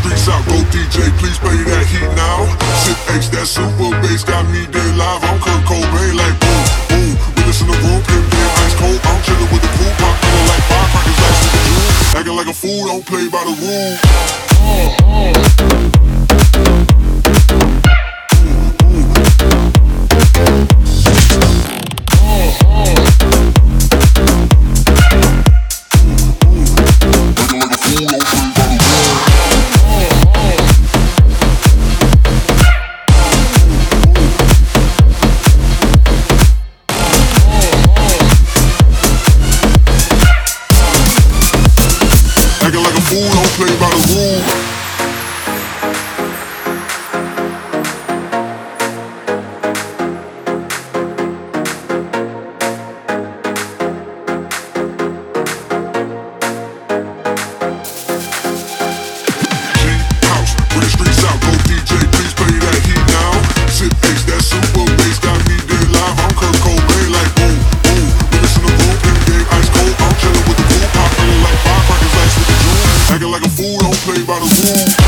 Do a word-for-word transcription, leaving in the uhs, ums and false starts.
streets out, go D J, please play that heat now. Sip H, that super bass got me dead live. I'm Kurt Cobain, like boom, boom. We listen to room, pimp dead ice cold. I'm chillin' with the crew, pop color like firecrackers, ice with the jewel. Acting like a fool, don't play by the rules. Uh, uh. Don't play by the rules. G-House, bring the streets out, go D J, please play that heat now. Sip H, that super bass got me dead live. I'm Kurt Cobain, like boom, boom. We listen to room, pimp game, ice cold. I'm chillin' with the crew, pop color like firecrackers, ice with the jewel. Acting like a fool, don't play by the rules.